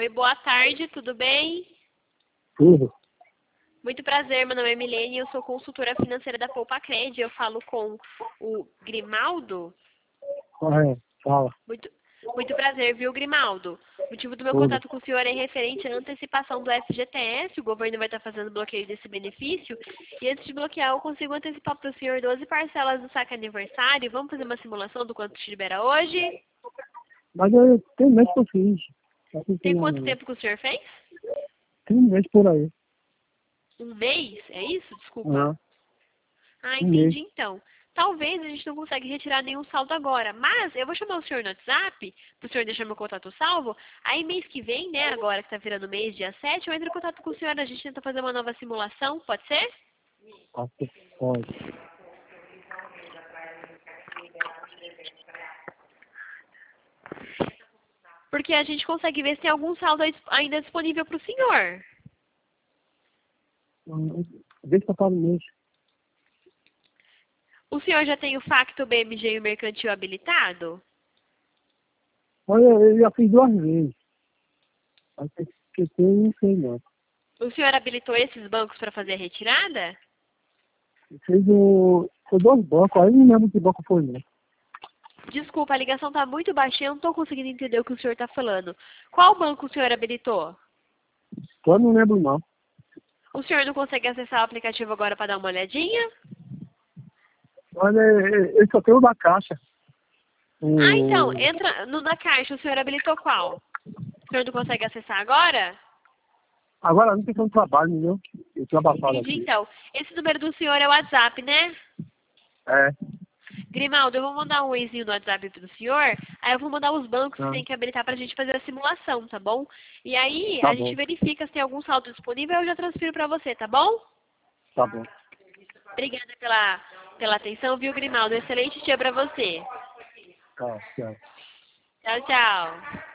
Oi, boa tarde, tudo bem? Tudo. Muito prazer, meu nome é Milene, eu sou consultora financeira da Poupa-Cred. Eu falo com o Grimaldo. Fala. Muito prazer, viu, Grimaldo? O motivo do meu Tudo. contato com o senhor é referente à antecipação do FGTS. O governo vai estar fazendo bloqueio desse benefício. E antes de bloquear, eu consigo antecipar para o senhor 12 parcelas do saque aniversário. Vamos fazer uma simulação do quanto te libera hoje? Mas eu tenho mês que eu fiz. Tem quanto tempo que o senhor fez? Tem um mês por aí. Um mês? É isso? Desculpa. Não, Ah, um mês. entendi então. Talvez a gente não consiga retirar nenhum saldo agora, mas eu vou chamar o senhor no WhatsApp, pro senhor deixar meu contato salvo. Aí mês que vem, né, agora que tá virando mês, dia 7, eu entro em contato com o senhor, a gente tenta fazer uma nova simulação, pode ser? Pode. Porque a gente consegue ver se tem algum saldo ainda disponível pro senhor. Deixa eu falar no mês. O senhor já tem o Facto BMG e o Mercantil habilitado? Olha, eu já fiz 2 vezes. Mas que tem, não sei não. O senhor habilitou esses bancos para fazer a retirada? Foi 2 bancos, aí não lembro que banco foi, não. Desculpa, a ligação tá muito baixa, eu não tô conseguindo entender o que o senhor tá falando. Qual banco o senhor habilitou? Eu não lembro, não. O senhor não consegue acessar o aplicativo agora para dar uma olhadinha? Olha, eu só tenho o da Caixa. Ah, então, O... entra no da Caixa, o senhor habilitou qual? O senhor não consegue acessar agora? Agora não tem como trabalho, entendeu? Eu tinha abafado Entendi, aqui. então. Esse número do senhor é o WhatsApp, né? É. Grimaldo, eu vou mandar um oizinho no WhatsApp pro senhor, aí eu vou mandar os bancos que Ah, tem que habilitar pra gente fazer a simulação, tá bom? E aí, tá a gente bom, verifica se tem algum saldo disponível e eu já transfiro pra você, tá bom? tá bom. Obrigada pela atenção, viu, Grimaldo? Excelente dia pra você. Tá, tchau. Tchau, tchau.